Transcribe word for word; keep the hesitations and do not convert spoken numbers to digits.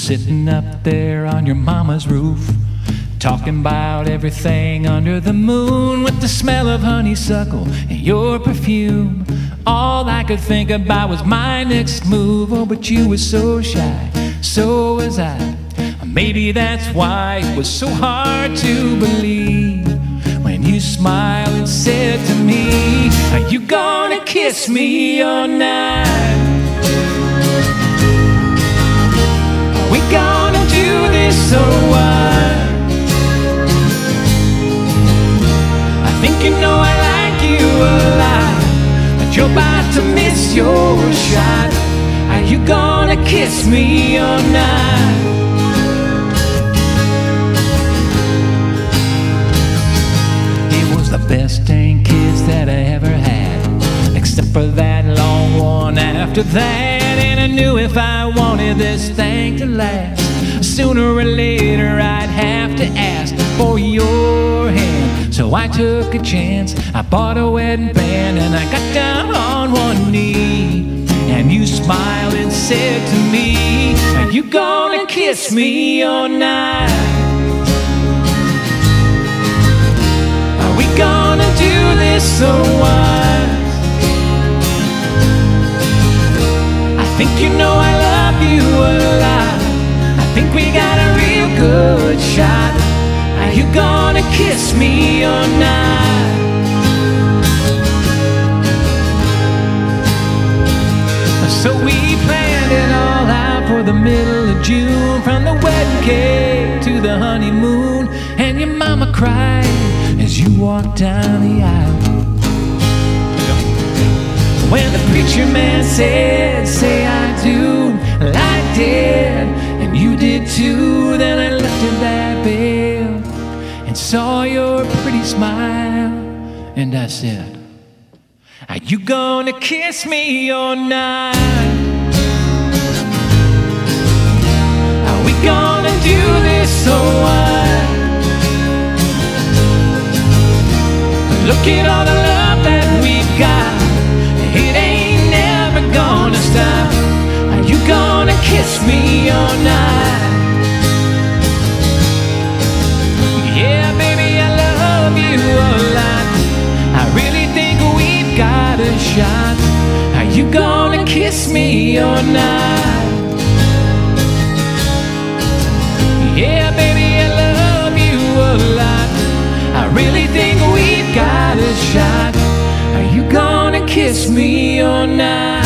sitting up there on your mama's roof, talking about everything under the moon, with the smell of honeysuckle and your perfume. All I could think about was my next move. Oh, but you were so shy, so was I. Maybe that's why it was so hard to believe when you smiled and said to me, "Are you gonna kiss me or not? Are we gonna do this or what? I think you know I like you a lot, but you're about to miss your shot. Are you gonna kiss me or not?" The best dang kiss that I ever had, except for that long one after that. And I knew if I wanted this thing to last, sooner or later I'd have to ask for your hand. So I took a chance, I bought a wedding band, and I got down on one knee. And you smiled and said to me, "Are you gonna kiss me or not? Gonna do this or what? I think you know I love you a lot. I think we got a real good shot. Are you gonna kiss me or not?" So we planned it all out for the middle of June, from the wedding cake to the honeymoon. And your mama cried as you walked down the aisle. When the preacher man said, "Say I do," well, I did, and you did too. Then I lifted that veil and saw your pretty smile, and I said, "Are you gonna kiss me or not? Are we gonna do this or what? Look at all the love that we've got, it ain't never gonna stop. Are you gonna kiss me or not?" Yeah, baby, I love you a lot. I really think we've got a shot. Are you gonna kiss me or not? Yeah, baby, I love you a lot. I really think we've got a shot. Are you gonna kiss me or not?